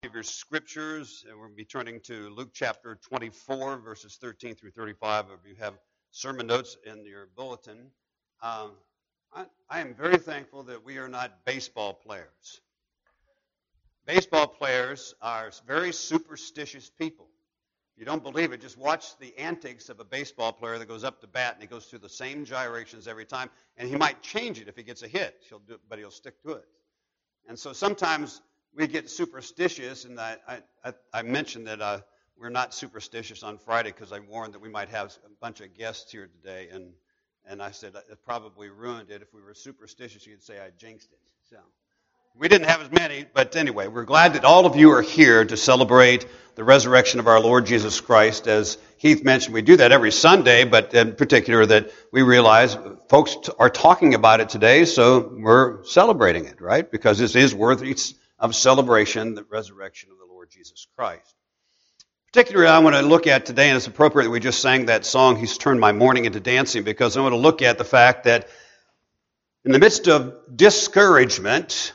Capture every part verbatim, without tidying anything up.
Of your scriptures, and we'll be turning to Luke chapter twenty-four, verses thirteen through thirty-five. If you have sermon notes in your bulletin, um, I, I am very thankful that we are not baseball players. Baseball players are very superstitious people. If you don't believe it, just watch the antics of a baseball player that goes up to bat and he goes through the same gyrations every time, and he might change it if he gets a hit, he'll do, but he'll stick to it. And so sometimes we get superstitious, and I, I, I mentioned that uh, we're not superstitious on Friday because I warned that we might have a bunch of guests here today, and and I said it probably ruined it. If we were superstitious, you'd say I jinxed it. So we didn't have as many, but anyway, we're glad that all of you are here to celebrate the resurrection of our Lord Jesus Christ. As Heath mentioned, we do that every Sunday, but in particular that we realize folks are talking about it today, so we're celebrating it, right? Because this is worthy of celebration, the resurrection of the Lord Jesus Christ. Particularly, I want to look at today, and it's appropriate that we just sang that song, He's Turned My Mourning into Dancing, because I want to look at the fact that in the midst of discouragement,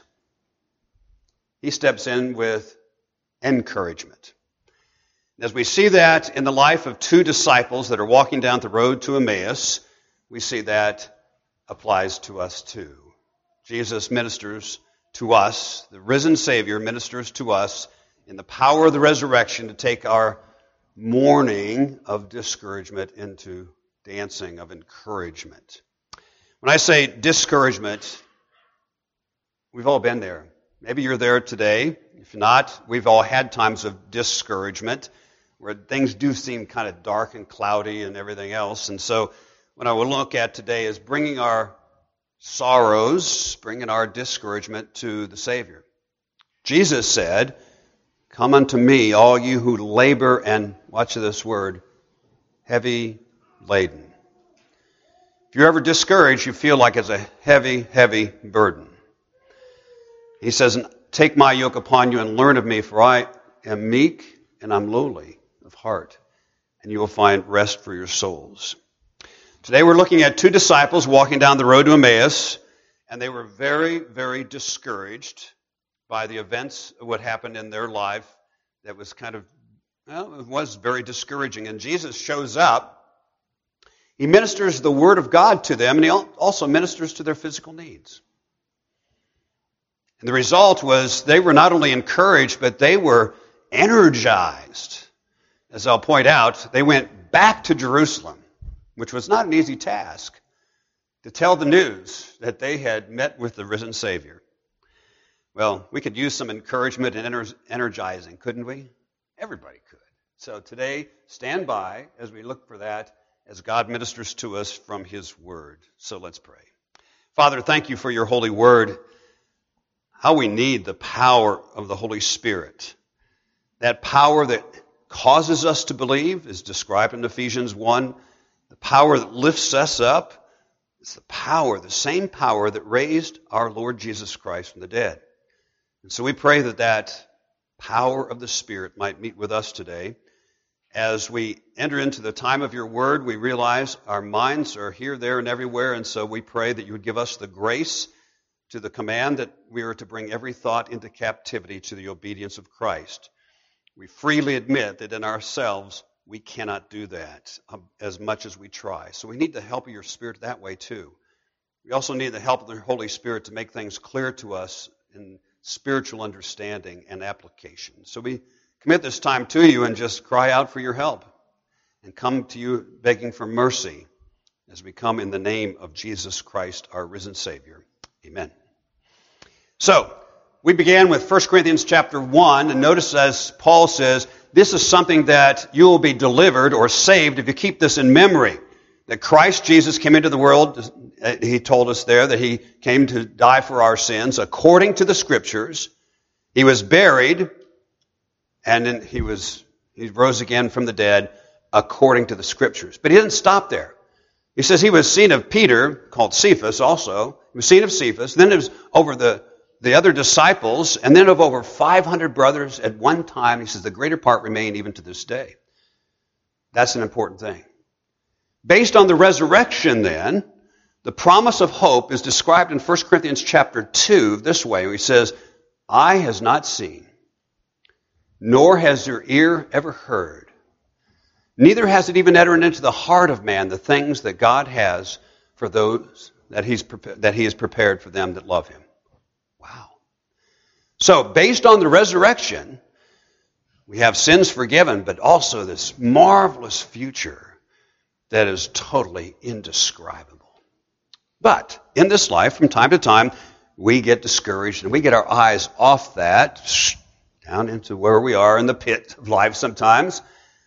He steps in with encouragement. As we see that in the life of two disciples that are walking down the road to Emmaus, we see that applies to us too. Jesus ministers to us, the risen Savior ministers to us in the power of the resurrection to take our mourning of discouragement into dancing of encouragement. When I say discouragement, we've all been there. Maybe you're there today. If not, we've all had times of discouragement where things do seem kind of dark and cloudy and everything else. And so what I will look at today is bringing our sorrows, bringing our discouragement to the Savior. Jesus said, "Come unto me, all you who labor and," watch this word, "heavy laden." If you're ever discouraged, you feel like it's a heavy, heavy burden. He says, "Take my yoke upon you and learn of me, for I am meek and I'm lowly of heart, and you will find rest for your souls." Today we're looking at two disciples walking down the road to Emmaus, and they were very, very discouraged by the events of what happened in their life that was kind of, well, it was very discouraging. And Jesus shows up. He ministers the Word of God to them, and He also ministers to their physical needs. And the result was they were not only encouraged, but they were energized. As I'll point out, they went back to Jerusalem, which was not an easy task, to tell the news that they had met with the risen Savior. Well, we could use some encouragement and energizing, couldn't we? Everybody could. So today, stand by as we look for that as God ministers to us from His Word. So let's pray. Father, thank You for Your holy Word. How we need the power of the Holy Spirit. That power that causes us to believe is described in Ephesians one. The power that lifts us up is the power, the same power that raised our Lord Jesus Christ from the dead. And so we pray that that power of the Spirit might meet with us today. As we enter into the time of Your Word, we realize our minds are here, there, and everywhere, and so we pray that You would give us the grace to the command that we are to bring every thought into captivity to the obedience of Christ. We freely admit that in ourselves we cannot do that as much as we try. So we need the help of Your Spirit that way too. We also need the help of the Holy Spirit to make things clear to us in spiritual understanding and application. So we commit this time to You and just cry out for Your help and come to You begging for mercy as we come in the name of Jesus Christ, our risen Savior. Amen. So, we began with First Corinthians chapter one, and notice as Paul says, this is something that you will be delivered or saved if you keep this in memory. That Christ Jesus came into the world, He told us there that He came to die for our sins according to the Scriptures. He was buried, and then He was He rose again from the dead according to the Scriptures. But He didn't stop there. He says He was seen of Peter, called Cephas also. He was seen of Cephas. Then it was over the, the other disciples, and then of over five hundred brothers at one time. He says the greater part remain even to this day. That's an important thing. Based on the resurrection then, the promise of hope is described in First Corinthians chapter two this way. He says, eye has not seen, nor has your ear ever heard, neither has it even entered into the heart of man the things that God has for those that he's prepared, that he has prepared for them that love him. Wow. So, based on the resurrection, we have sins forgiven, but also this marvelous future that is totally indescribable. But in this life, from time to time, we get discouraged and we get our eyes off that, down into where we are in the pit of life sometimes.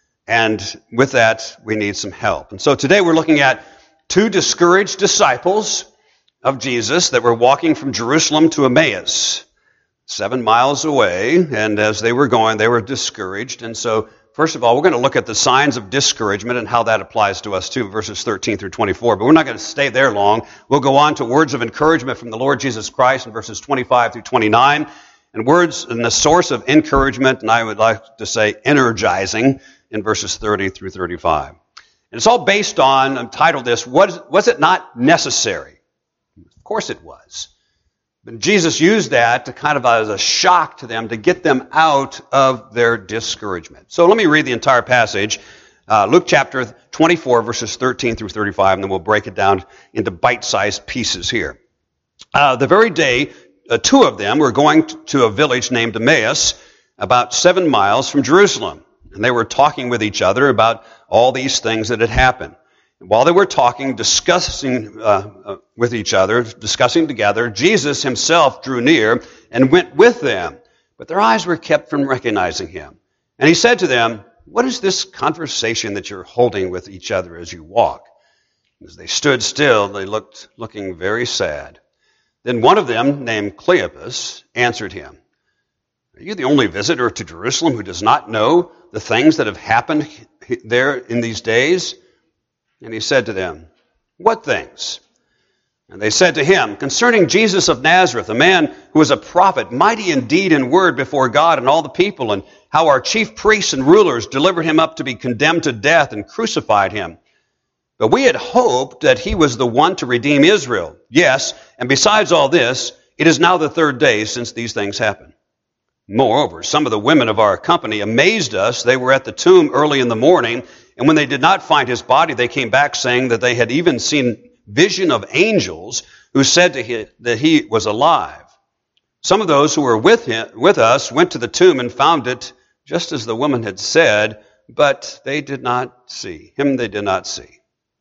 And with that, we need some help. And so today we're looking at two discouraged disciples of Jesus that were walking from Jerusalem to Emmaus, seven miles away. And as they were going, they were discouraged. And so, first of all, we're going to look at the signs of discouragement and how that applies to us too, verses thirteen through twenty-four. But we're not going to stay there long. We'll go on to words of encouragement from the Lord Jesus Christ in verses twenty-five through twenty-nine. And words and the source of encouragement, and I would like to say energizing, in verses thirty through thirty-five. And it's all based on, I've titled this, was, was it not necessary? Of course it was. But Jesus used that to kind of as a shock to them to get them out of their discouragement. So let me read the entire passage. Uh, Luke chapter twenty-four, verses thirteen through thirty-five, and then we'll break it down into bite-sized pieces here. Uh, the very day, uh, two of them were going to a village named Emmaus, about seven miles from Jerusalem. And they were talking with each other about all these things that had happened. And while they were talking, discussing uh, uh, with each other, discussing together, Jesus himself drew near and went with them. But their eyes were kept from recognizing him. And he said to them, "What is this conversation that you're holding with each other as you walk?" As they stood still, they looked looking very sad. Then one of them, named Cleopas, answered him, "Are you the only visitor to Jerusalem who does not know the things that have happened there in these days?" And he said to them, "What things?" And they said to him, "Concerning Jesus of Nazareth, a man who was a prophet, mighty in deed and word before God and all the people, and how our chief priests and rulers delivered him up to be condemned to death and crucified him. But we had hoped that he was the one to redeem Israel. Yes, and besides all this, it is now the third day since these things happened. Moreover, some of the women of our company amazed us. They were at the tomb early in the morning, and when they did not find his body, they came back saying that they had even seen vision of angels who said to him that he was alive. Some of those who were with him, with us went to the tomb and found it just as the woman had said, but they did not see him. They did not see."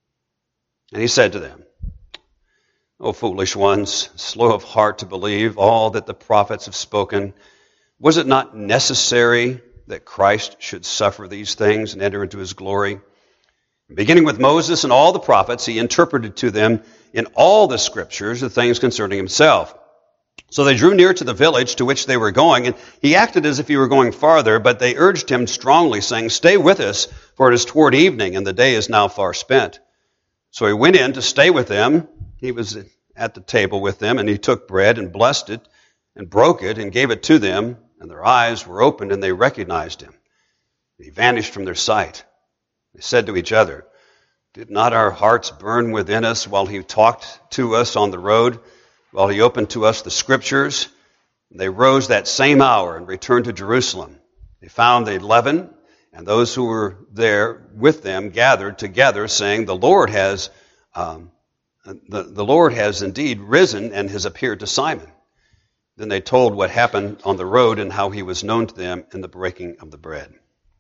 And he said to them, "O foolish ones, slow of heart to believe all that the prophets have spoken. Was it not necessary that Christ should suffer these things and enter into his glory? Beginning with Moses and all the prophets, he interpreted to them in all the scriptures the things concerning himself. So they drew near to the village to which they were going, and he acted as if he were going farther, but they urged him strongly, saying, 'Stay with us, for it is toward evening, and the day is now far spent.' So he went in to stay with them. He was at the table with them, and he took bread and blessed it and broke it and gave it to them, and their eyes were opened and they recognized him. He vanished from their sight. They said to each other, 'Did not our hearts burn within us while he talked to us on the road, while he opened to us the scriptures?' And they rose that same hour and returned to Jerusalem. They found the eleven, and those who were there with them gathered together, saying, 'The Lord has, um, the, the Lord has indeed risen and has appeared to Simon.' Then they told what happened on the road and how he was known to them in the breaking of the bread."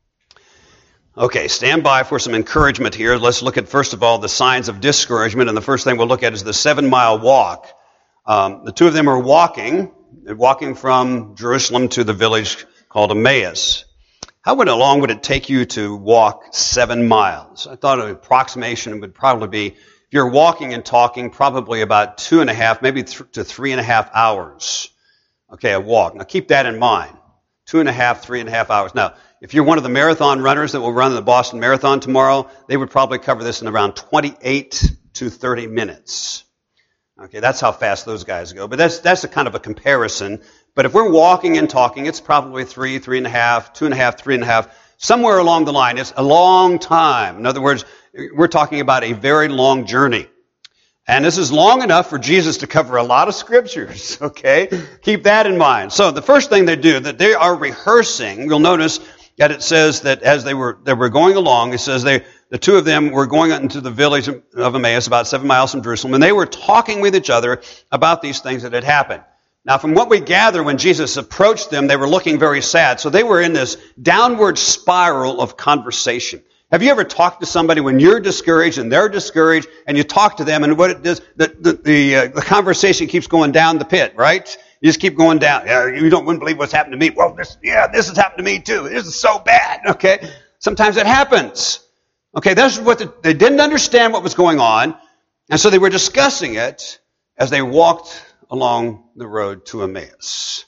Okay, stand by for some encouragement here. Let's look at, first of all, the signs of discouragement. And the first thing we'll look at is the seven-mile walk. Um, the two of them are walking, walking from Jerusalem to the village called Emmaus. How would, long would it take you to walk seven miles? I thought an approximation would probably be, if you're walking and talking, probably about two and a half, maybe th- to three and a half hours. Okay, a walk. Now keep that in mind. Two and a half, three and a half hours. Now, if you're one of the marathon runners that will run the Boston Marathon tomorrow, they would probably cover this in around twenty-eight to thirty minutes. Okay, that's how fast those guys go. But that's that's a kind of a comparison. But if we're walking and talking, it's probably three, three and a half, two and a half, three and a half, somewhere along the line. It's a long time. In other words, we're talking about a very long journey. And this is long enough for Jesus to cover a lot of scriptures, okay? Keep that in mind. So the first thing they do, that they are rehearsing. You'll notice that it says that as they were they were going along, it says they the two of them were going into the village of Emmaus, about seven miles from Jerusalem, and they were talking with each other about these things that had happened. Now, from what we gather, when Jesus approached them, they were looking very sad. So they were in this downward spiral of conversation. Have you ever talked to somebody when you're discouraged and they're discouraged, and you talk to them, and what it does, the the the, uh, the conversation keeps going down the pit, right? You just keep going down. Yeah, you don't wouldn't believe what's happened to me. Well, this yeah, this has happened to me too. This is so bad. Okay, sometimes it happens. Okay, that's what the, they didn't understand what was going on, and so they were discussing it as they walked along the road to Emmaus,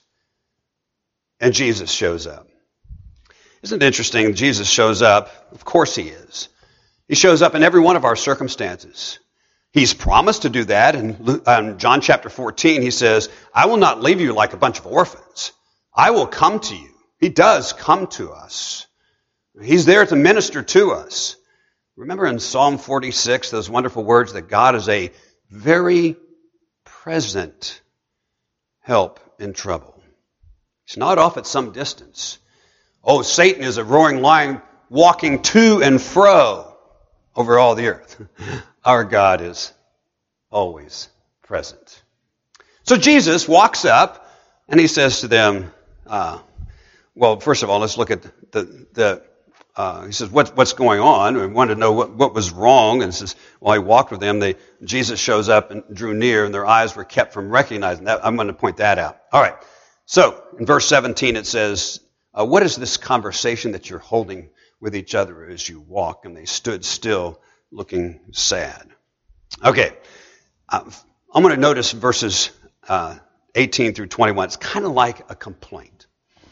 and Jesus shows up. Isn't it interesting? Jesus shows up. Of course he is. He shows up in every one of our circumstances. He's promised to do that. In um, John chapter fourteen, he says, I will not leave you like a bunch of orphans. I will come to you. He does come to us. He's there to minister to us. Remember in Psalm forty-six, those wonderful words that God is a very present help in trouble. He's not off at some distance. Oh, Satan is a roaring lion walking to and fro over all the earth. Our God is always present. So Jesus walks up and he says to them, uh, well, first of all, let's look at the, the uh, he says, what, what's going on? We wanted to know what, what was wrong. And he says, well, he walked with them. They, Jesus shows up and drew near, and their eyes were kept from recognizing that. I'm going to point that out. All right. So in verse seventeen, it says, Uh, what is this conversation that you're holding with each other as you walk? And they stood still, looking sad. Okay, uh, I'm going to notice verses uh, eighteen through twenty-one. It's kind of like a complaint.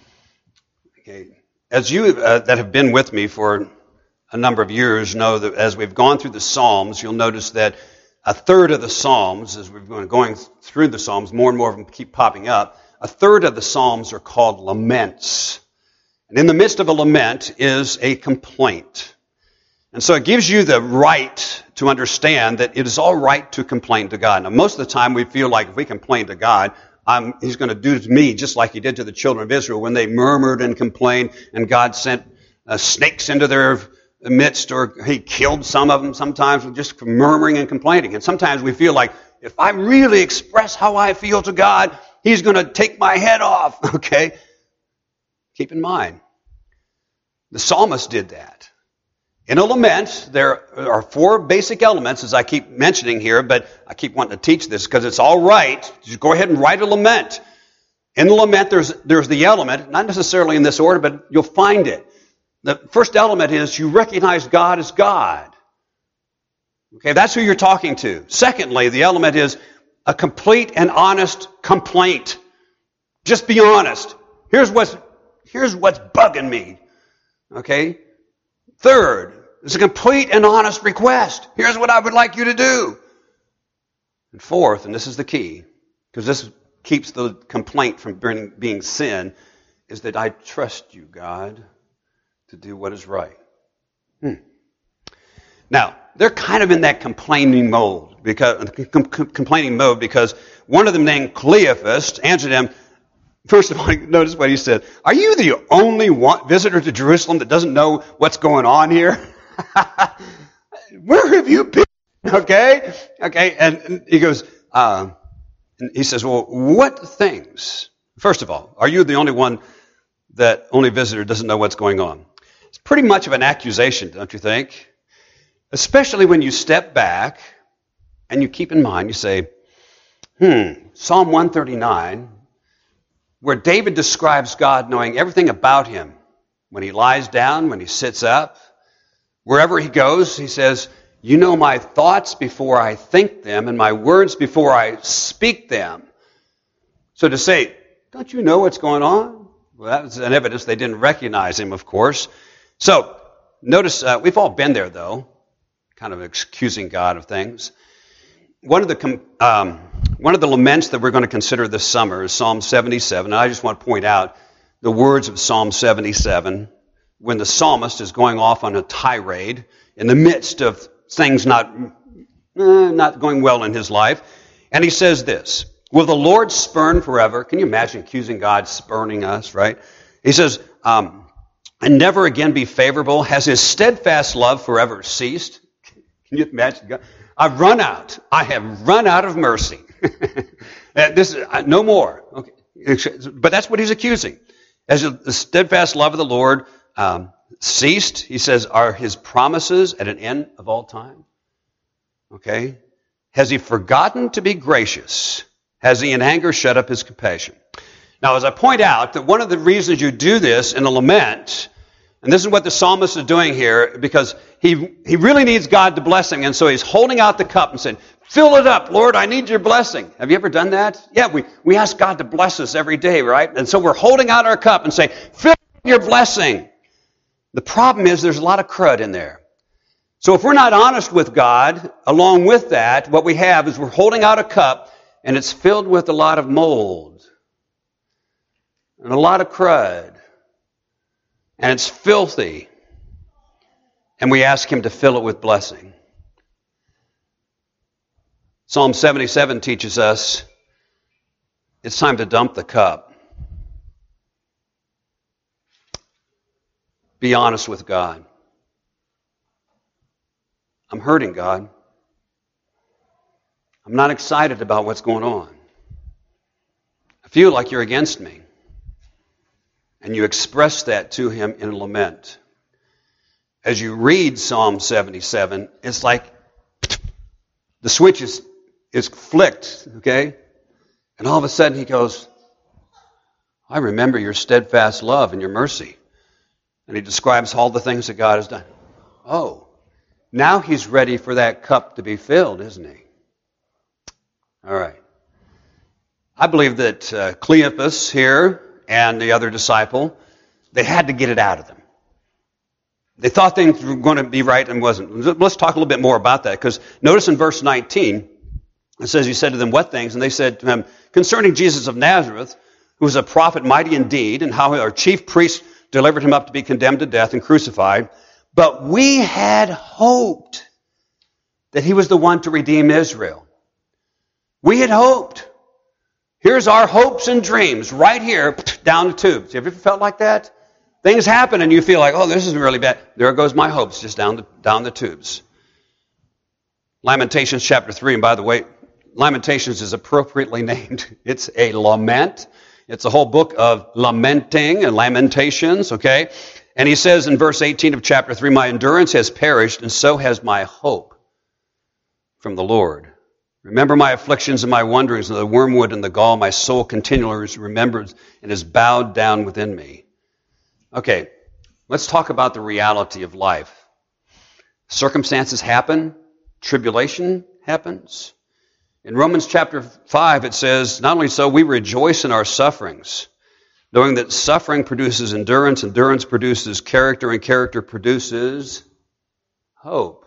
Okay, as you uh, that have been with me for a number of years know that as we've gone through the Psalms, you'll notice that a third of the Psalms, as we've been going through the Psalms, more and more of them keep popping up. A third of the Psalms are called laments. And in the midst of a lament is a complaint. And so it gives you the right to understand that it is all right to complain to God. Now, most of the time we feel like if we complain to God, um, He's going to do to me just like He did to the children of Israel when they murmured and complained, and God sent uh, snakes into their midst, or He killed some of them sometimes with just murmuring and complaining. And sometimes we feel like if I really express how I feel to God, He's going to take my head off, okay? Keep in mind, the psalmist did that. In a lament, there are four basic elements, as I keep mentioning here, but I keep wanting to teach this because it's all right. Just go ahead and write a lament. In the lament, there's, there's the element, not necessarily in this order, but you'll find it. The first element is you recognize God as God. Okay, that's who you're talking to. Secondly, the element is a complete and honest complaint. Just be honest. Here's what's Here's what's bugging me, okay? Third, it's a complete and honest request. Here's what I would like you to do. And fourth, and this is the key, because this keeps the complaint from being sin, is that I trust you, God, to do what is right. Hmm. Now, they're kind of in that complaining mode, because com- complaining mode, because one of them named Cleophas answered him. First of all, notice what he said. Are you the only one visitor to Jerusalem that doesn't know what's going on here? Where have you been? Okay? Okay, and, and he goes, uh, and he says, well, what things? First of all, are you the only one that only visitor doesn't know what's going on? It's pretty much of an accusation, don't you think? Especially when you step back and you keep in mind, you say, hmm, Psalm one thirty-nine, where David describes God knowing everything about him. When he lies down, when he sits up, wherever he goes, he says, you know my thoughts before I think them, and my words before I speak them. So to say, don't you know what's going on? Well, that was an evidence they didn't recognize him, of course. So notice, uh, we've all been there, though, kind of accusing God of things. One of the um, one of the laments that we're going to consider this summer is Psalm seventy-seven. And I just want to point out the words of Psalm seventy-seven when the psalmist is going off on a tirade in the midst of things not eh, not going well in his life. And he says this, will the Lord spurn forever? Can you imagine accusing God spurning us, right? He says, um, and never again be favorable. Has his steadfast love forever ceased? Can you imagine God? I've run out. I have run out of mercy. this is, uh, no more. Okay. But that's what he's accusing. As the steadfast love of the Lord um, ceased, he says, are his promises at an end of all time? Okay. Has he forgotten to be gracious? Has he in anger shut up his compassion? Now, as I point out, that one of the reasons you do this in a lament, and this is what the psalmist is doing here, because he he really needs God to bless him, and so he's holding out the cup and saying, fill it up, Lord, I need your blessing. Have you ever done that? Yeah, we, we ask God to bless us every day, right? And so we're holding out our cup and saying, fill your blessing. The problem is there's a lot of crud in there. So if we're not honest with God, along with that, what we have is we're holding out a cup, and it's filled with a lot of mold and a lot of crud, and it's filthy, and we ask him to fill it with blessing. Psalm seventy-seven teaches us it's time to dump the cup. Be honest with God. I'm hurting, God. I'm not excited about what's going on. I feel like you're against me. And you express that to him in a lament. As you read Psalm seventy-seven, it's like the switch is, is flicked, okay? And all of a sudden he goes, I remember your steadfast love and your mercy. And he describes all the things that God has done. Oh, now he's ready for that cup to be filled, isn't he? All right. I believe that uh, Cleopas here and the other disciple, they had to get it out of them. They thought things were going to be right and wasn't. Let's talk a little bit more about that, because notice in verse nineteen, it says, he said to them, what things? And they said to him, concerning Jesus of Nazareth, who was a prophet mighty indeed, and how our chief priests delivered him up to be condemned to death and crucified. But we had hoped that he was the one to redeem Israel. We had hoped. Here's our hopes and dreams right here, down the tubes. Have you ever felt like that? Things happen and you feel like, oh, this is really bad. There goes my hopes, just down the, down the tubes. Lamentations chapter three, and by the way, Lamentations is appropriately named. It's a lament. It's a whole book of lamenting and lamentations, okay? And he says in verse eighteen of chapter three, my endurance has perished, and so has my hope from the Lord. Remember my afflictions and my wanderings, and the wormwood and the gall, my soul continually remembers and is bowed down within me. Okay, let's talk about the reality of life. Circumstances happen. Tribulation happens. In Romans chapter five, it says, not only so, we rejoice in our sufferings, knowing that suffering produces endurance, endurance produces character, and character produces hope.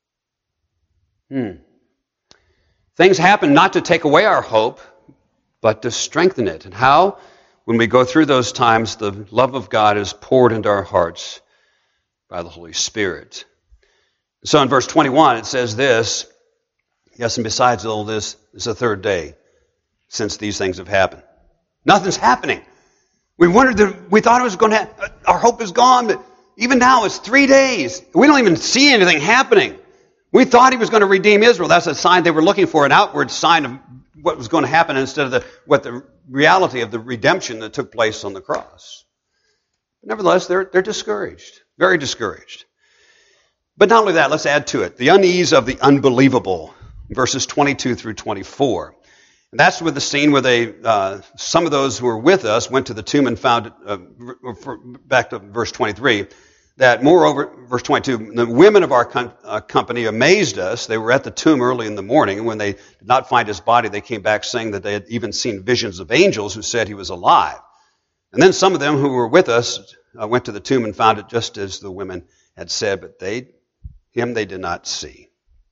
Hmm. Things happen not to take away our hope, but to strengthen it. And how? When we go through those times, the love of God is poured into our hearts by the Holy Spirit. So in verse twenty-one, it says this, yes, and besides all this, it's the third day since these things have happened. Nothing's happening. We wondered that we thought it was going to happen. Our hope is gone, but even now it's three days. We don't even see anything happening. We thought he was going to redeem Israel. That's a sign they were looking for, an outward sign of what was going to happen instead of the, what the reality of the redemption that took place on the cross. Nevertheless, they're, they're discouraged, very discouraged. But not only that, let's add to it the unease of the unbelievable, verses twenty-two through twenty-four. And that's with the scene where they, uh, some of those who were with us went to the tomb and found, uh, back to verse twenty-three, that moreover, verse twenty-two, the women of our com- uh, company amazed us. They were at the tomb early in the morning, and when they did not find his body, they came back saying that they had even seen visions of angels who said he was alive. And then some of them who were with us uh, went to the tomb and found it just as the women had said, but they, him they did not see.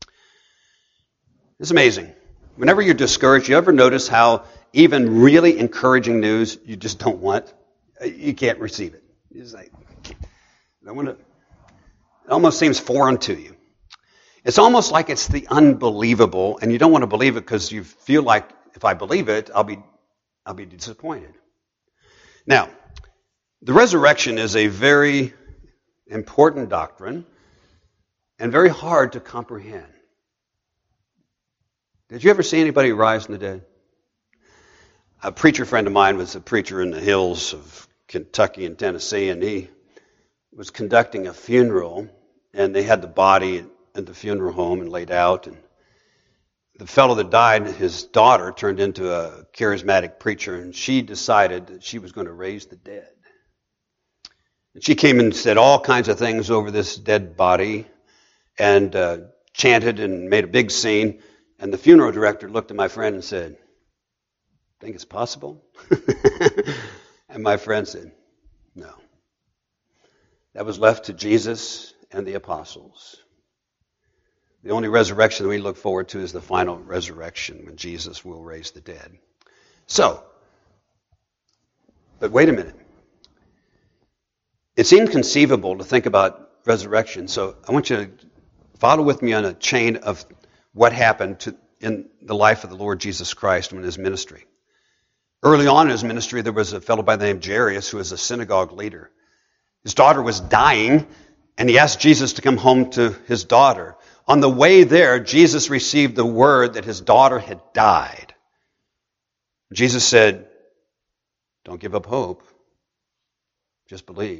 It's amazing. Whenever you're discouraged, you ever notice how even really encouraging news you just don't want? You can't receive it. It's like, I want to, it almost seems foreign to you. It's almost like it's the unbelievable, and you don't want to believe it because you feel like if I believe it, I'll be, I'll be disappointed. Now, the resurrection is a very important doctrine and very hard to comprehend. Did you ever see anybody rise from the dead? A preacher friend of mine was a preacher in the hills of Kentucky and Tennessee, and he was conducting a funeral, and they had the body at the funeral home and laid out. And the fellow that died, his daughter, turned into a charismatic preacher, and she decided that she was going to raise the dead. And she came and said all kinds of things over this dead body and uh, chanted and made a big scene. And the funeral director looked at my friend and said, "Think it's possible?" And my friend said, "No. That was left to Jesus and the apostles. The only resurrection that we look forward to is the final resurrection when Jesus will raise the dead." So, but wait a minute. It's inconceivable to think about resurrection, so I want you to follow with me on a chain of what happened to, in the life of the Lord Jesus Christ in his ministry. Early on in his ministry, there was a fellow by the name of Jairus who was a synagogue leader. His daughter was dying, and he asked Jesus to come home to his daughter. On the way there, Jesus received the word that his daughter had died. Jesus said, "Don't give up hope. Just believe."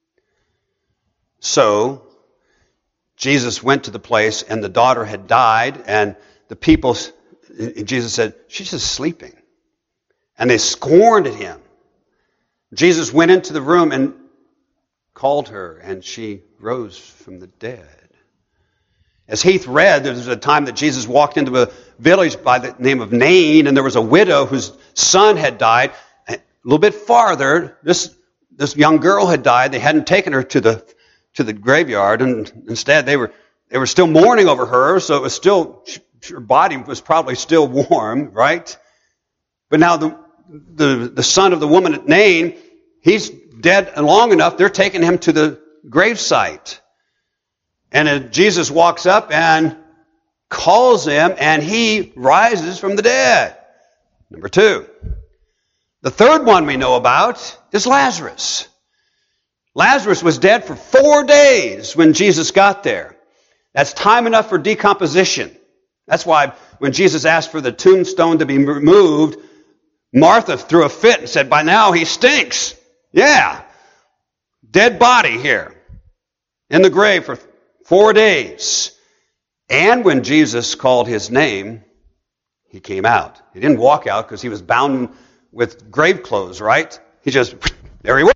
So, Jesus went to the place, and the daughter had died, and the people, Jesus said, "She's just sleeping." And they scorned at him. Jesus went into the room and called her, and she rose from the dead. As Heath read, there was a time that Jesus walked into a village by the name of Nain, and there was a widow whose son had died. A little bit farther, this, this young girl had died. They hadn't taken her to the to the graveyard, and instead they were they were still mourning over her, so it was still, her body was probably still warm, right? But now the the, the son of the woman at Nain, he's dead long enough, they're taking him to the gravesite. And as Jesus walks up and calls him, and he rises from the dead. Number two. The third one we know about is Lazarus. Lazarus was dead for four days when Jesus got there. That's time enough for decomposition. That's why when Jesus asked for the tombstone to be removed, Martha threw a fit and said, "By now he stinks." Yeah. Dead body here in the grave for four days. And when Jesus called his name, he came out. He didn't walk out because he was bound with grave clothes, right? He just, there he was.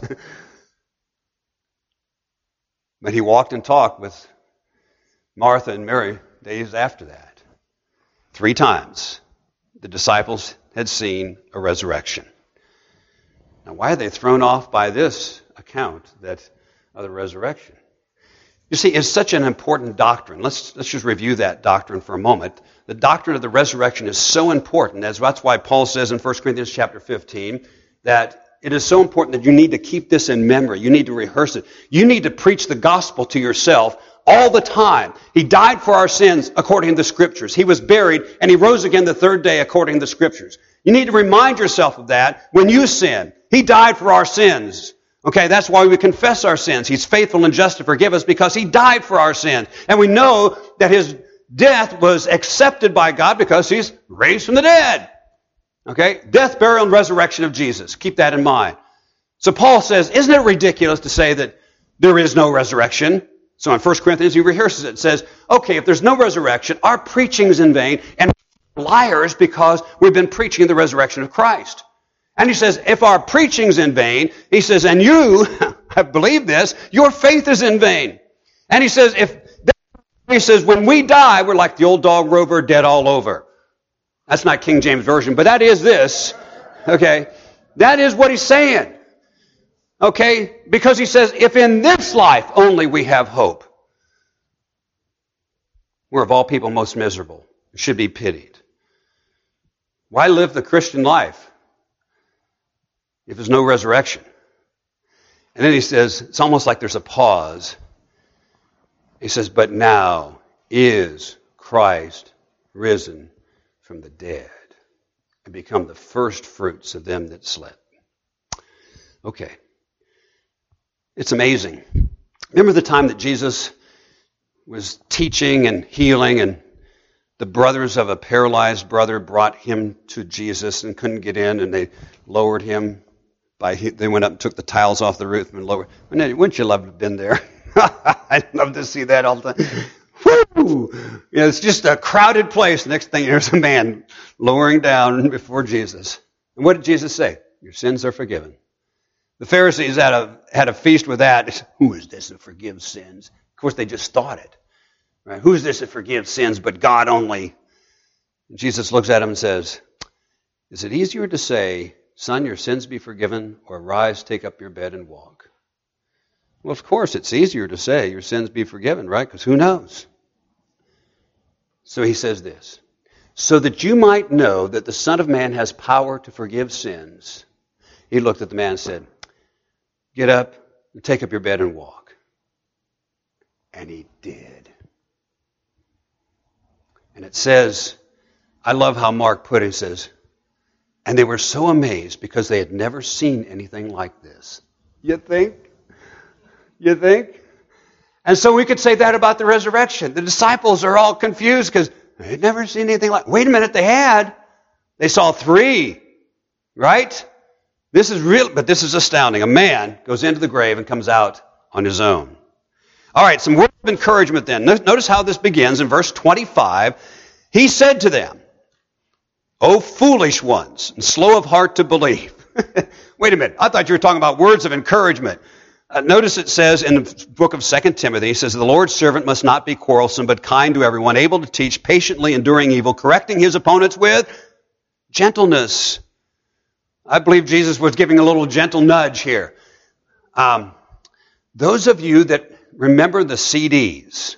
But he walked and talked with Martha and Mary days after that. Three times the disciples had seen a resurrection. Now, why are they thrown off by this account that of the resurrection? You see, it's such an important doctrine. Let's let's just review that doctrine for a moment. The doctrine of the resurrection is so important. As that's why Paul says in First Corinthians chapter fifteen that it is so important that you need to keep this in memory. You need to rehearse it. You need to preach the gospel to yourself all the time. He died for our sins according to the Scriptures. He was buried, and he rose again the third day according to the Scriptures. You need to remind yourself of that when you sin. He died for our sins. Okay, that's why we confess our sins. He's faithful and just to forgive us because he died for our sins. And we know that his death was accepted by God because he's raised from the dead. Okay, death, burial, and resurrection of Jesus. Keep that in mind. So Paul says, isn't it ridiculous to say that there is no resurrection? So in First Corinthians, he rehearses it. It says, okay, if there's no resurrection, our preaching is in vain, and we're liars because we've been preaching the resurrection of Christ. And he says, if our preaching's in vain, he says, and you have believed this, your faith is in vain. And he says, if he says, when we die, we're like the old dog Rover, dead all over. That's not King James Version, but that is this. Okay? That is what he's saying. Okay? Because he says, if in this life only we have hope, we're of all people most miserable. We should be pitied. Why live the Christian life if there's no resurrection? And then he says, it's almost like there's a pause. He says, but now is Christ risen from the dead and become the first fruits of them that slept. Okay. It's amazing. Remember the time that Jesus was teaching and healing, and the brothers of a paralyzed brother brought him to Jesus and couldn't get in, and they lowered him by, they went up and took the tiles off the roof and lowered. Wouldn't you love to have been there? I'd love to see that all the time. Woo! You know, it's just a crowded place. Next thing, there's a man lowering down before Jesus. And what did Jesus say? Your sins are forgiven. The Pharisees had a had a feast with that. Who is this that forgives sins? Of course, they just thought it. Right? Who is this that forgives sins but God only? And Jesus looks at him and says, is it easier to say, son, your sins be forgiven, or rise, take up your bed and walk? Well, of course, it's easier to say your sins be forgiven, right? Because who knows? So he says this, so that you might know that the Son of Man has power to forgive sins. He looked at the man and said, get up and take up your bed and walk. And he did. And it says, I love how Mark put it, he says, and they were so amazed because they had never seen anything like this. You think? You think? And so we could say that about the resurrection. The disciples are all confused because they had never seen anything like, wait a minute, they had. They saw three, right? This is real, but this is astounding. A man goes into the grave and comes out on his own. All right, some words of encouragement then. Notice how this begins in verse twenty-five. He said to them, O foolish ones, and slow of heart to believe. Wait a minute, I thought you were talking about words of encouragement. Uh, notice it says in the book of Second Timothy, it says, the Lord's servant must not be quarrelsome, but kind to everyone, able to teach, patiently enduring evil, correcting his opponents with gentleness. I believe Jesus was giving a little gentle nudge here. Um, those of you that remember the C Ds,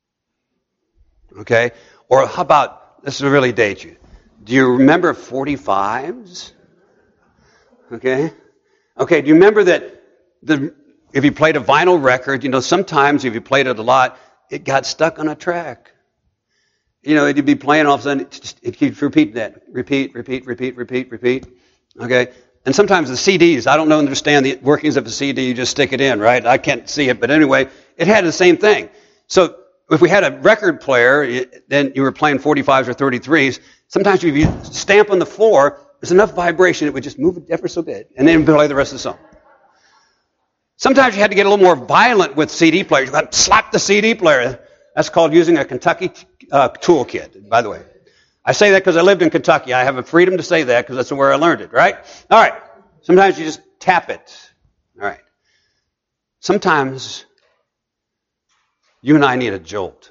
okay, or how about, this will really date you. Do you remember forty-fives? Okay. Okay, do you remember that the if you played a vinyl record, you know, sometimes if you played it a lot, it got stuck on a track. You know, you'd be playing, all of a sudden, it keeps repeating that. Repeat, repeat, repeat, repeat, repeat. Okay? And sometimes the C Ds, I don't know understand the workings of a C D, you just stick it in, right? I can't see it, but anyway, it had the same thing. So if we had a record player, then you were playing forty-fives or thirty-threes, sometimes if you stamp on the floor, there's enough vibration, it would just move it ever so bit, and then play the rest of the song. Sometimes you had to get a little more violent with C D players. You had to slap the C D player. That's called using a Kentucky uh, toolkit, by the way. I say that because I lived in Kentucky. I have a freedom to say that because that's where I learned it, right? All right. Sometimes you just tap it. All right. Sometimes you and I need a jolt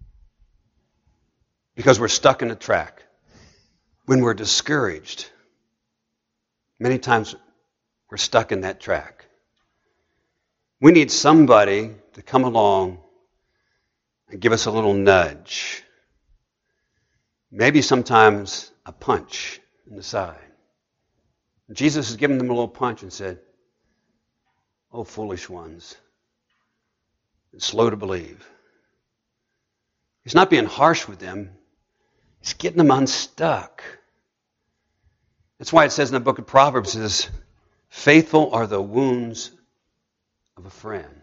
because we're stuck in a track. When we're discouraged, many times we're stuck in that track. We need somebody to come along and give us a little nudge. Maybe sometimes a punch in the side. Jesus has given them a little punch and said, "Oh, foolish ones, and slow to believe." He's not being harsh with them. He's getting them unstuck. That's why it says in the book of Proverbs, it says, "Faithful are the wounds of a friend."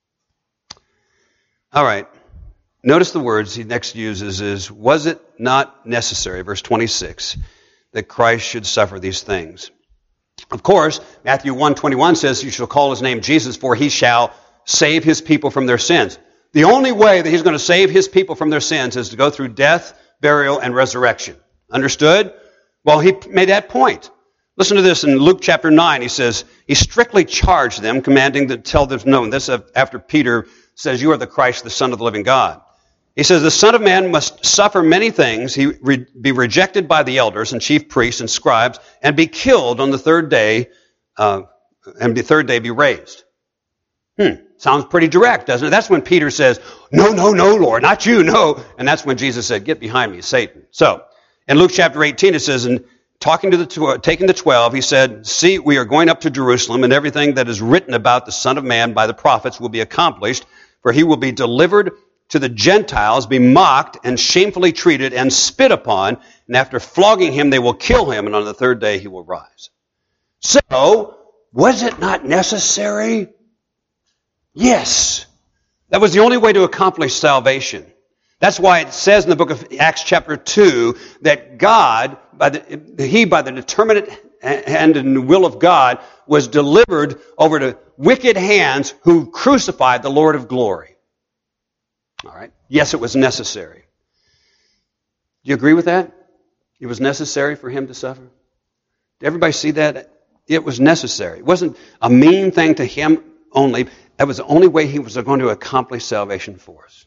All right. Notice the words he next uses is, was it not necessary, verse twenty-six, that Christ should suffer these things? Of course, Matthew one twenty-one says, you shall call his name Jesus, for he shall save his people from their sins. The only way that he's going to save his people from their sins is to go through death, burial, and resurrection. Understood? Well, he made that point. Listen to this in Luke chapter nine. He says, he strictly charged them, commanding to tell them no. And this after Peter says, you are the Christ, the Son of the living God. He says, the Son of Man must suffer many things. He re- be rejected by the elders and chief priests and scribes, and be killed on the third day, uh, and the third day be raised. Hmm, sounds pretty direct, doesn't it? That's when Peter says, no, no, no, Lord, not you, no. And that's when Jesus said, get behind me, Satan. So, in Luke chapter eighteen, it says, and talking to the tw- taking the twelve, he said, see, we are going up to Jerusalem, and everything that is written about the Son of Man by the prophets will be accomplished, for he will be delivered to the Gentiles, be mocked and shamefully treated and spit upon, and after flogging him, they will kill him, and on the third day he will rise. So, was it not necessary? Yes. That was the only way to accomplish salvation. That's why it says in the book of Acts chapter two that God, by the, he by the determinate hand and will of God, was delivered over to wicked hands who crucified the Lord of glory. All right? Yes, it was necessary. Do you agree with that? It was necessary for him to suffer? Did everybody see that? It was necessary. It wasn't a mean thing to him only. That was the only way he was going to accomplish salvation for us.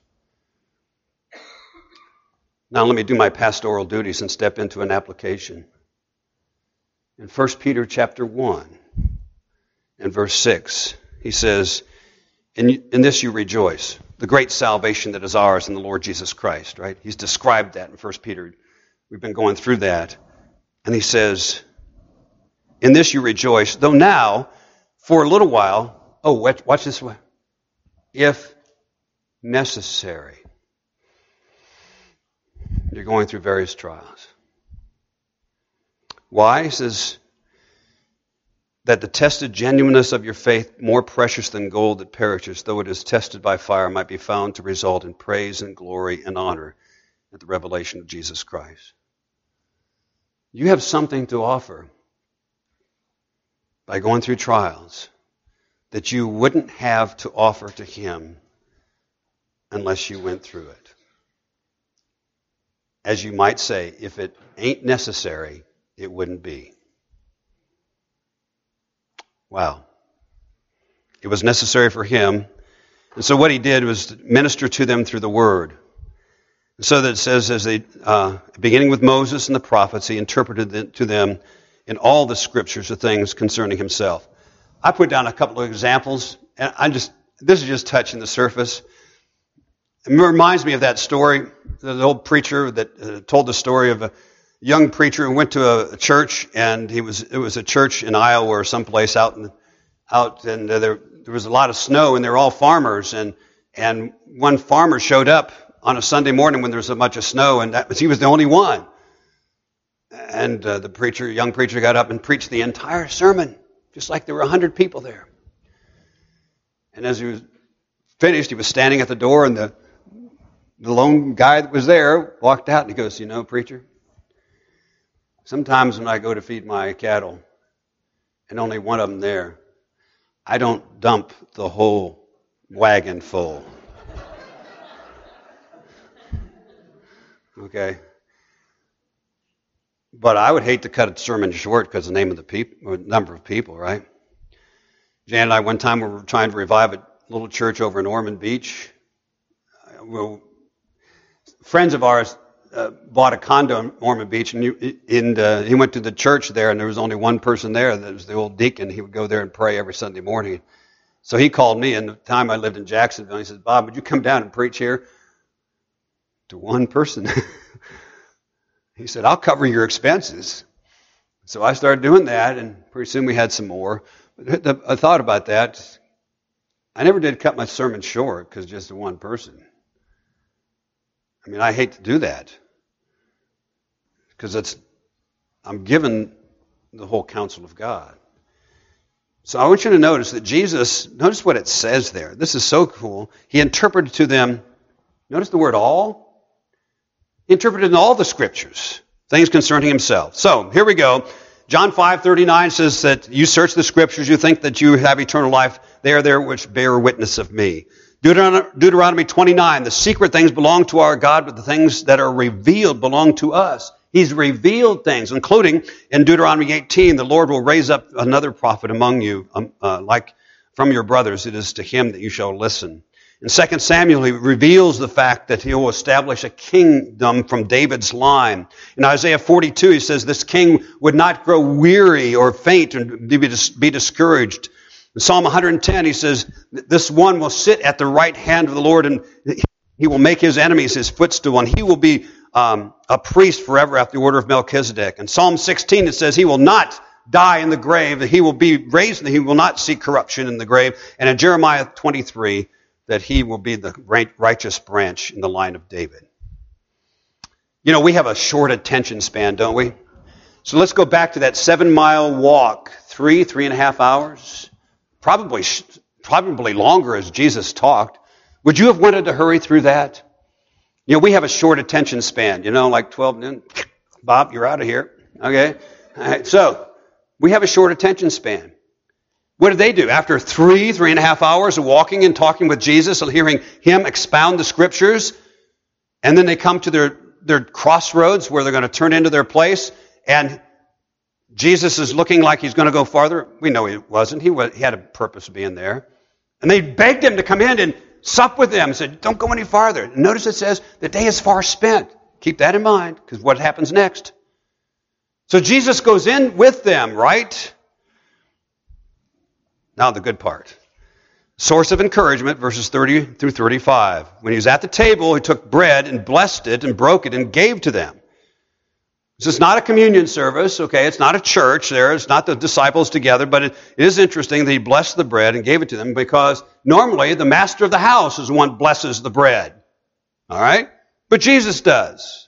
Now let me do my pastoral duties and step into an application. In First Peter chapter one and verse six, he says, in, in this you rejoice, the great salvation that is ours in the Lord Jesus Christ, right? He's described that in First Peter. We've been going through that. And he says, in this you rejoice, though now, for a little while, oh, watch, watch this way, if necessary. You're going through various trials. Why? He says that the tested genuineness of your faith, more precious than gold that perishes, though it is tested by fire, might be found to result in praise and glory and honor at the revelation of Jesus Christ. You have something to offer by going through trials that you wouldn't have to offer to him unless you went through it. As you might say, if it ain't necessary, it wouldn't be. Wow. It was necessary for him. And so what he did was to minister to them through the word. And so that it says, as they, uh, beginning with Moses and the prophets, he interpreted it to them in all the scriptures the things concerning himself. I put down a couple of examples, and I just this is just touching the surface. It reminds me of that story, the old preacher that uh, told the story of a young preacher who went to a, a church, and he was it was a church in Iowa or someplace out in out, and uh, there there was a lot of snow, and they were all farmers, and and one farmer showed up on a Sunday morning when there was a bunch of snow, and that was, he was the only one. And uh, the preacher, young preacher, got up and preached the entire sermon, just like there were a hundred people there. And as he was finished, he was standing at the door, and the The lone guy that was there walked out and he goes, you know, preacher, sometimes when I go to feed my cattle and only one of them there, I don't dump the whole wagon full. Okay? But I would hate to cut a sermon short because of the name of the people, or number of people, right? Jan and I, one time, we were trying to revive a little church over in Ormond Beach. We'll, friends of ours uh, bought a condo in Ormond Beach, and, you, and uh, he went to the church there, and there was only one person there. That was the old deacon. He would go there and pray every Sunday morning. So he called me, and the time I lived in Jacksonville, he says, Bob, would you come down and preach here? To one person. He said, I'll cover your expenses. So I started doing that, and pretty soon we had some more. But the, I thought about that. I never did cut my sermon short because just one person. I mean, I hate to do that because it's I'm given the whole counsel of God. So I want you to notice that Jesus, notice what it says there. This is so cool. He interpreted to them, notice the word all. He interpreted in all the scriptures, things concerning himself. So here we go. John five thirty-nine says that you search the scriptures, you think that you have eternal life. They are there which bear witness of me. Deuteronomy twenty-nine, the secret things belong to our God, but the things that are revealed belong to us. He's revealed things, including in Deuteronomy eighteen, the Lord will raise up another prophet among you, um, uh, like from your brothers. It is to him that you shall listen. In Second Samuel, he reveals the fact that he will establish a kingdom from David's line. In Isaiah forty-two, he says this king would not grow weary or faint and be discouraged. In Psalm one hundred ten, he says, this one will sit at the right hand of the Lord, and he will make his enemies his footstool, and he will be um, a priest forever after the order of Melchizedek. In Psalm sixteen, it says he will not die in the grave, that he will be raised, and he will not see corruption in the grave. And in Jeremiah twenty-three, that he will be the righteous branch in the line of David. You know, we have a short attention span, don't we? So let's go back to that seven-mile walk, three, three and a half hours, probably, probably longer as Jesus talked. Would you have wanted to hurry through that? You know, we have a short attention span, you know, like twelve minutes. Bob, you're out of here. Okay? All right, so we have a short attention span. What did they do? After three, three and a half hours of walking and talking with Jesus and hearing him expound the scriptures, and then they come to their, their crossroads where they're going to turn into their place, and Jesus is looking like he's going to go farther. We know he wasn't. He, was, he had a purpose of being there. And they begged him to come in and sup with them and said, don't go any farther. Notice it says, the day is far spent. Keep that in mind, because what happens next? So Jesus goes in with them, right? Now the good part. Source of encouragement, verses thirty through thirty-five. When he was at the table, he took bread and blessed it and broke it and gave to them. This is not a communion service, okay? It's not a church there. It's not the disciples together, but it is interesting that he blessed the bread and gave it to them because normally the master of the house is the one who blesses the bread. All right? But Jesus does.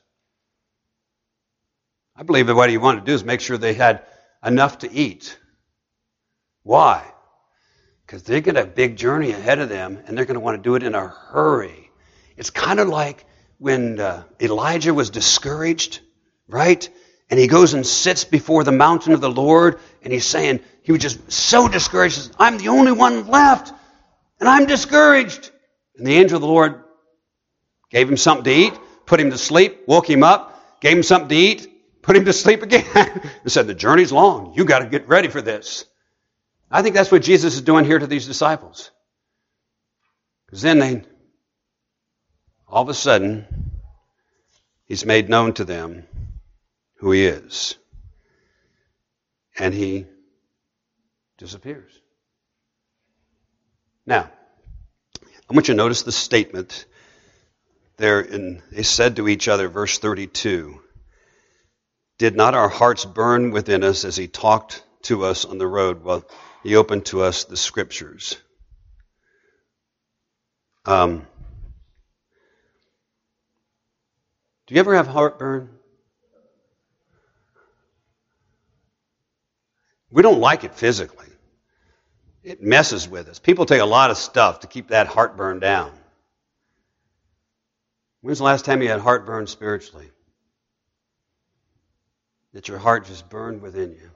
I believe that what he wanted to do is make sure they had enough to eat. Why? Because they're going to have a big journey ahead of them, and they're going to want to do it in a hurry. It's kind of like when uh, Elijah was discouraged, right? And he goes and sits before the mountain of the Lord, and he's saying, he was just so discouraged. He says, I'm the only one left, and I'm discouraged. And the angel of the Lord gave him something to eat, put him to sleep, woke him up, gave him something to eat, put him to sleep again, and said, the journey's long. You got to get ready for this. I think that's what Jesus is doing here to these disciples. Because then they, all of a sudden, he's made known to them who he is. And he disappears. Now, I want you to notice the statement there in, they said to each other, verse thirty-two, did not our hearts burn within us as he talked to us on the road? Well, he opened to us the scriptures. Um, do you ever have heartburn? We don't like it physically. It messes with us. People take a lot of stuff to keep that heartburn down. When's the last time you had heartburn spiritually? That your heart just burned within you.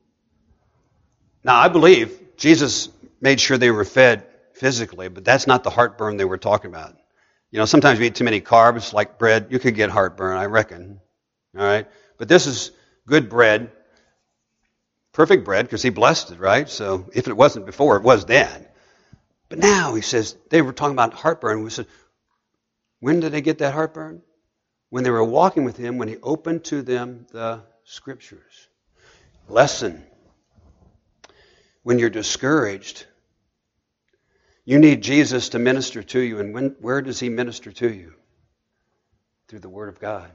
Now, I believe Jesus made sure they were fed physically, but that's not the heartburn they were talking about. You know, sometimes you eat too many carbs, like bread, you could get heartburn, I reckon. All right? But this is good bread, perfect bread, because he blessed it, right? So if it wasn't before, it was then. But now, he says, they were talking about heartburn. We said, when did they get that heartburn? When they were walking with him, when he opened to them the scriptures. Lesson. When you're discouraged, you need Jesus to minister to you. And when, where does he minister to you? Through the Word of God.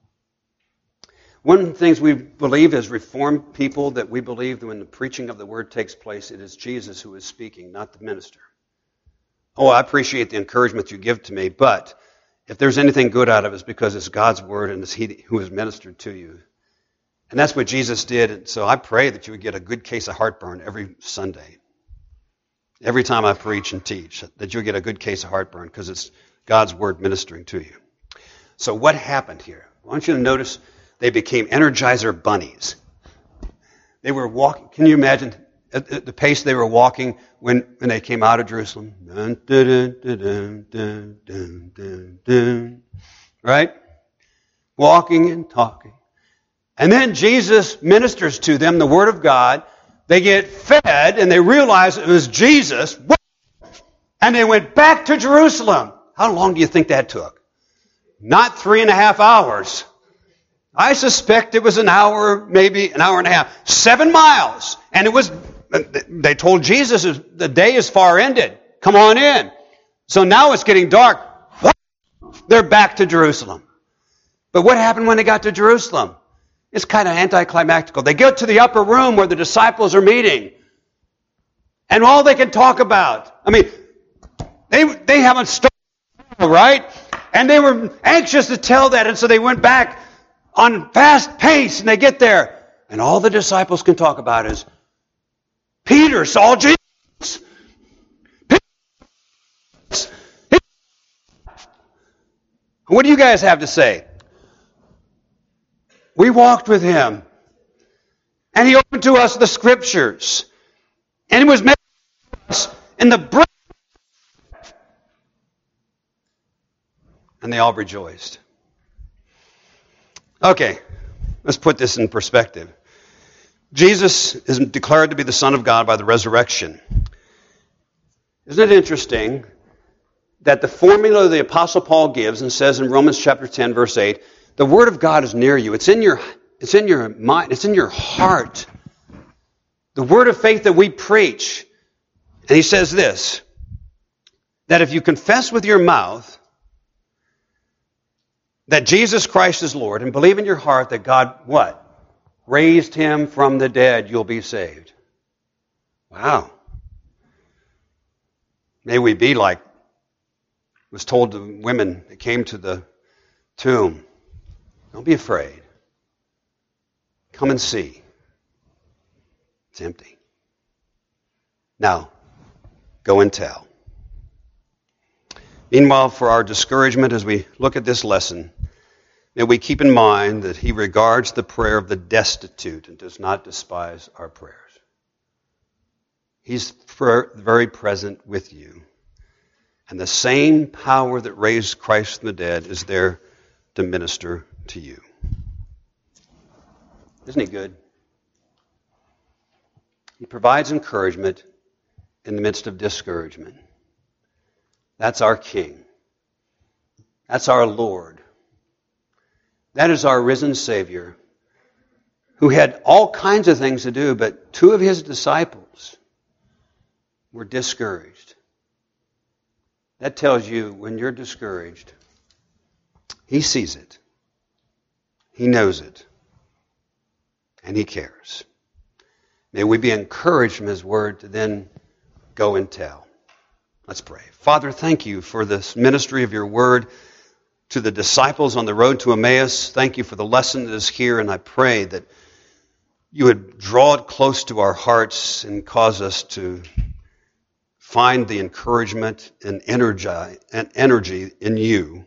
One of the things we believe as Reformed people, that we believe that when the preaching of the Word takes place, it is Jesus who is speaking, not the minister. Oh, I appreciate the encouragement you give to me, but if there's anything good out of it, it's because it's God's Word and it's He who has ministered to you. And that's what Jesus did. And so I pray that you would get a good case of heartburn every Sunday. Every time I preach and teach, that you'll get a good case of heartburn because it's God's Word ministering to you. So what happened here? I want you to notice they became Energizer bunnies. They were walking. Can you imagine at the pace they were walking when, when they came out of Jerusalem? Dun, dun, dun, dun, dun, dun, dun, dun. Right? Walking and talking. And then Jesus ministers to them the Word of God. They get fed and they realize it was Jesus. And they went back to Jerusalem. How long do you think that took? Not three and a half hours. I suspect it was an hour, maybe an hour and a half. Seven miles. And it was, they told Jesus, the day is far ended. Come on in. So now it's getting dark. They're back to Jerusalem. But what happened when they got to Jerusalem? It's kind of anticlimactical. They get to the upper room where the disciples are meeting. And all they can talk about, I mean, they they haven't started, right? And they were anxious to tell that, and so they went back on fast pace, and they get there. And all the disciples can talk about is, Peter saw Jesus. Peter. What do you guys have to say? We walked with him. And he opened to us the Scriptures. And he was made us in the breath. And they all rejoiced. Okay, let's put this in perspective. Jesus is declared to be the Son of God by the resurrection. Isn't it interesting that the formula the Apostle Paul gives and says in Romans chapter ten, verse eight, the Word of God is near you. It's in your, it's in your mind. It's in your heart. The word of faith that we preach. And he says this, that if you confess with your mouth that Jesus Christ is Lord and believe in your heart that God, what? Raised him from the dead, you'll be saved. Wow. May we be like was told to women that came to the tomb. Don't be afraid. Come and see. It's empty. Now, go and tell. Meanwhile, for our discouragement as we look at this lesson, may we keep in mind that he regards the prayer of the destitute and does not despise our prayers. He's very present with you. And the same power that raised Christ from the dead is there to minister to you. Isn't he good? He provides encouragement in the midst of discouragement. That's our King. That's our Lord. That is our risen Savior, who had all kinds of things to do, but two of his disciples were discouraged. That tells you when you're discouraged, he sees it. He knows it. And he cares. May we be encouraged from his word to then go and tell. Let's pray. Father, thank you for this ministry of your word to the disciples on the road to Emmaus. Thank you for the lesson that is here, and I pray that you would draw it close to our hearts and cause us to find the encouragement and energy, and energy in you.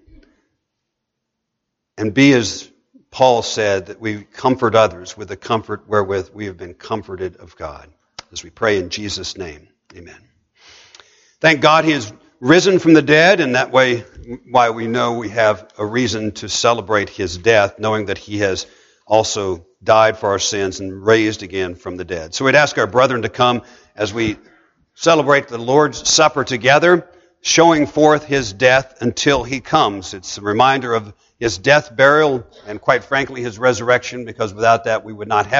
And be, as Paul said, that we comfort others with the comfort wherewith we have been comforted of God. As we pray in Jesus' name, amen. Thank God he is risen from the dead, and that way why we know we have a reason to celebrate his death, knowing that he has also died for our sins and raised again from the dead. So we'd ask our brethren to come as we celebrate the Lord's Supper together, showing forth his death until he comes. It's a reminder of his death, burial, and quite frankly, his resurrection, because without that we would not have